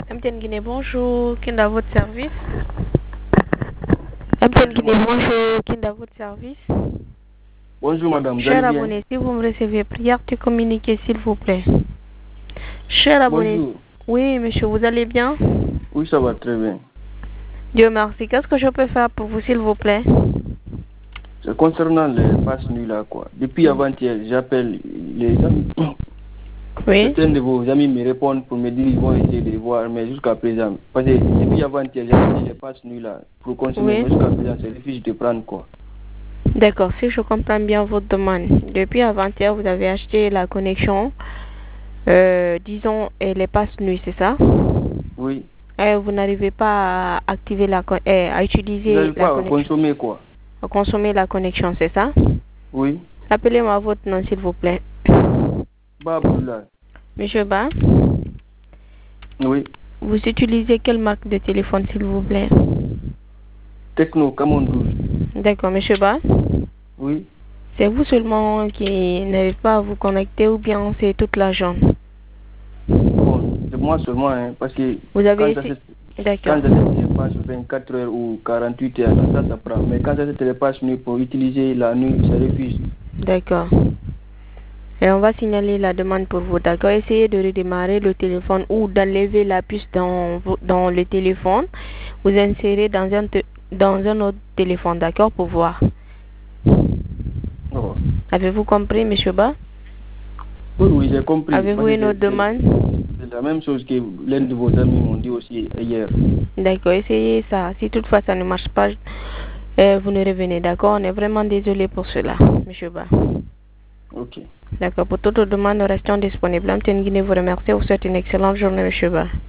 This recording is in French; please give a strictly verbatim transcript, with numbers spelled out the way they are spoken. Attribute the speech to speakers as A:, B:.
A: M T N Guinée, bonjour. Qui est dans votre service? M T N Guinée, bonjour. Qui est dans votre service?
B: Bonjour madame,
A: Cher abonné, si vous me recevez, prière de communiquer s'il vous plaît. Cher abonné.
B: Bonjour.
A: Oui, monsieur, vous allez bien?
B: Oui, ça va très bien.
A: Dieu merci. Qu'est-ce que je peux faire pour vous, s'il vous plaît?
B: C'est concernant les passes nuits là, quoi. Depuis avant-hier, j'appelle les amis.
A: Oui.
B: Certains de vos amis me répondent pour me dire qu'ils vont essayer de voir, mais jusqu'à présent, parce que depuis avant-hier, j'ai acheté les passes nuits là pour consommer,
A: Oui.
B: mais jusqu'à présent, c'est difficile de prendre, quoi.
A: D'accord, si je comprends bien votre demande. Depuis avant-hier, vous avez acheté la connexion, euh, disons, et les passes nuits, c'est ça?
B: Oui.
A: Et vous n'arrivez pas à activer la con- eh, à utiliser
B: Vous
A: la
B: n'arrivez pas à
A: connexion,
B: consommer, quoi.
A: à consommer la connexion, c'est ça?
B: Oui.
A: Appelez-moi votre nom, s'il vous plaît.
B: Baboula.
A: Monsieur Ba,
B: Oui.
A: vous utilisez quelle marque de téléphone, s'il vous plaît?
B: Techno, Camon douze.
A: D'accord, monsieur Ba.
B: Oui.
A: C'est vous seulement qui n'arrivez pas à vous connecter ou bien c'est toute la journée?
B: Bon, c'est moi seulement, hein, parce que
A: Vous avez
B: quand ça
A: essayé...
B: se
A: D'accord.
B: Quand ça se passe vingt-quatre heures ou quarante-huit heures, ça, ça prend. Mais quand ça se passe nuit pour utiliser la nuit, ça refuse.
A: D'accord. Et on va signaler la demande pour vous, d'accord? Essayez de redémarrer le téléphone ou d'enlever la puce dans, vo- dans le téléphone. Vous insérez dans un, te- dans un autre téléphone, d'accord? Pour voir.
B: Oh.
A: Avez-vous compris, monsieur Ba?
B: Oui, oui, j'ai compris.
A: Avez-vous
B: Parce que
A: une autre
B: c'est-
A: demande?
B: C'est la même chose que l'un de vos amis m'ont dit aussi hier.
A: D'accord, essayez ça. Si toutefois ça ne marche pas, euh, vous nous revenez, d'accord? On est vraiment désolé pour cela, monsieur Ba.
B: Ok.
A: D'accord, pour toute demande, nous restons disponibles. M T N Guinée vous remercie. Vous souhaite une excellente journée, monsieur Ba.